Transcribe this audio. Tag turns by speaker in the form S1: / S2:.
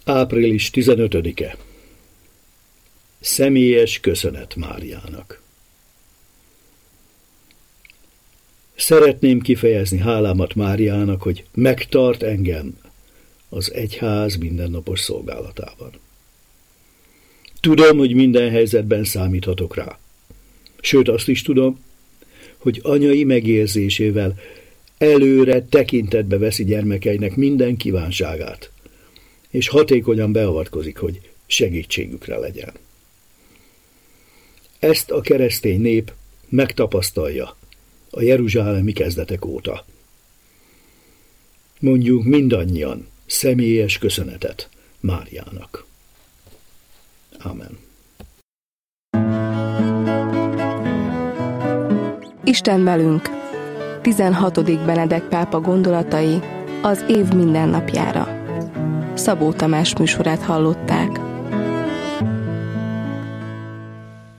S1: Április 15-e. Személyes köszönet Máriának. Szeretném kifejezni hálámat Máriának, hogy megtart engem az egyház mindennapos szolgálatában. Tudom, hogy minden helyzetben számíthatok rá. Sőt, azt is tudom, hogy anyai megérzésével előre tekintetbe veszi gyermekeinek minden kívánságát, és hatékonyan beavatkozik, hogy segítségükre legyen. Ezt a keresztény nép megtapasztalja a jeruzsálemi kezdetek óta. Mondjuk mindannyian személyes köszönetet Máriának. Amen.
S2: Isten velünk. 16. Benedek pápa gondolatai az év mindennapjára. Szabó Tamás műsorát hallották.